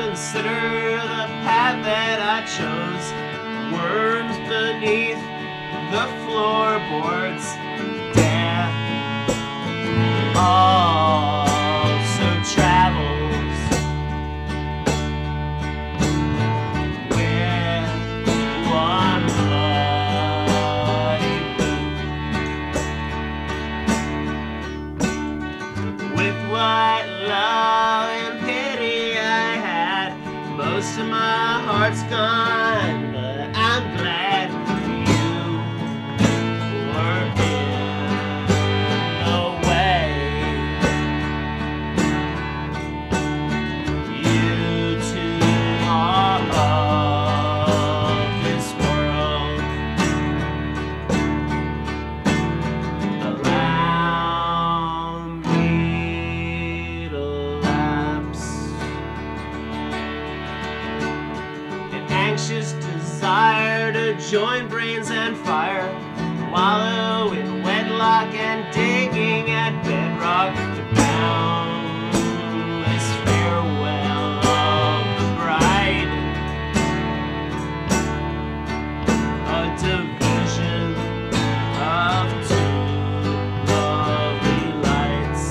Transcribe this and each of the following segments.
consider the path that I chose. Worms beneath the floorboards, death also travels with one bloody boot. With what love and pity I had, most of my heart's gone, but I'm glad you were in the way. You too are of this world. Allow me to lapse. An anxious desire to join brains and fire, wallow in wedlock and digging at bedrock. The boundless farewell of the bride, a division of two lovely lights.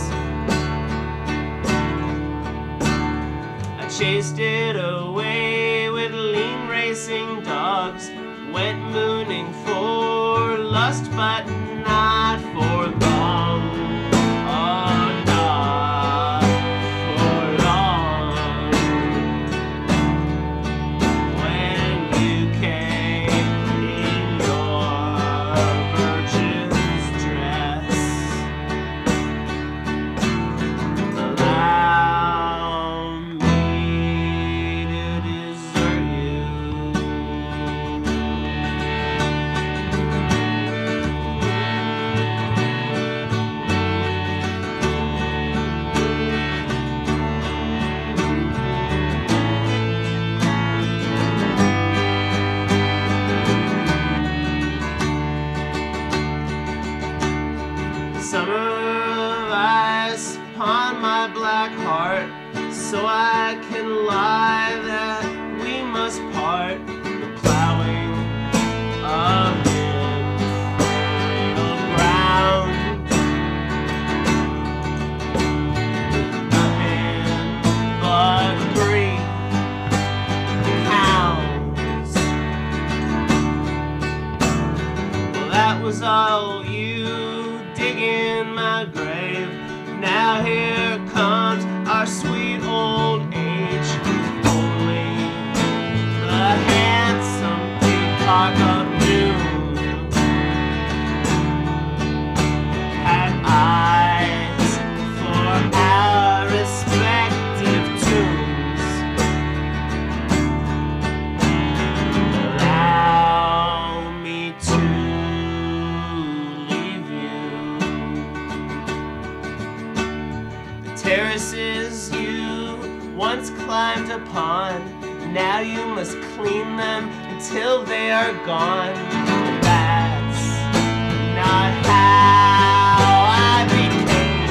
I chased it away with lean racing dogs, went mooning for lust, but not for long. Oh, not for long. When you came in your virgin's dress, allow me to desert you. Summer of ice upon my black heart, so I can lie that we must part. The plowing of infernal ground, nothing but grief hounds. Well, that was all you dig in my grave. Now here comes our sweet old age. Only the handsome peacock of noon had eyes for our respective tunes. Allow me to leave you. The terraces you once climbed upon, now you must clean them until they are gone. That's not how I became,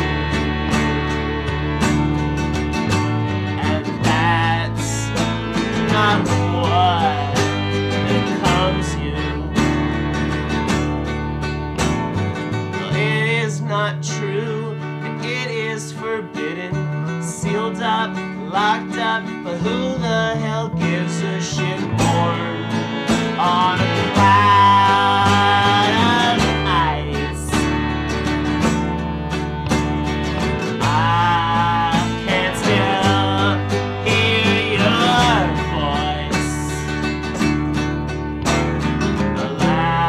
and that's not what becomes you. Well, it is not true, and it is forbidden, sealed up, locked up, but who the hell gives a shit? Born on a cloud of ice, I can still hear your voice.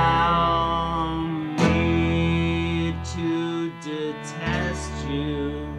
Allow me to detest you.